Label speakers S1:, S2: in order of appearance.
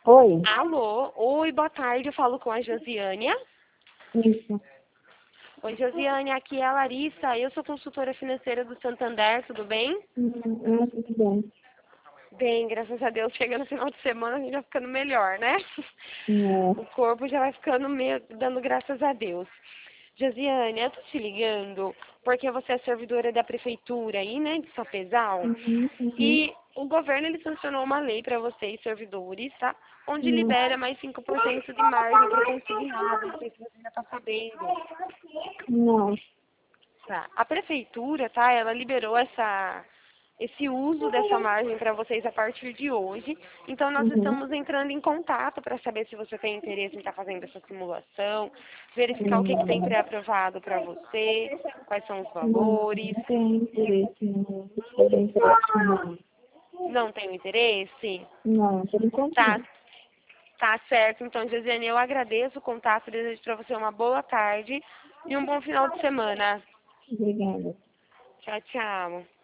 S1: Oi,
S2: Alô, oi, boa tarde, eu falo com a Josiânia.
S1: isso.
S2: Oi, Josiânia, aqui é a Larissa, eu sou consultora financeira do Santander, tudo bem?
S1: Tudo bem.
S2: Bem, graças a Deus, chega no final de semana a gente vai ficando melhor, né?
S1: É,
S2: O corpo já vai ficando meio, dando graças a Deus. Josiane, eu tô te ligando porque você é servidora da prefeitura aí, né, de Sapezal.
S1: uhum.
S2: E o governo ele sancionou uma lei para vocês, servidores, tá? Onde
S1: Não,
S2: libera mais 5% de margem para consignado. Não sei se você já está sabendo.
S1: não.
S2: Tá. A prefeitura, tá? Ela liberou esse uso dessa margem para vocês a partir de hoje. Então, nós
S1: Uhum.
S2: estamos entrando em contato para saber se você tem interesse em estar fazendo essa simulação, verificar o que tem
S1: Não,
S2: pré-aprovado para você, quais são os valores.
S1: não tenho interesse, não tenho interesse, não.
S2: Não tem interesse?
S1: Não, por enquanto
S2: Tá,
S1: não.
S2: tá certo. Então, Josiane, eu agradeço o contato, desejo para você uma boa tarde e um bom final de semana.
S1: Obrigada.
S2: Tchau, tchau.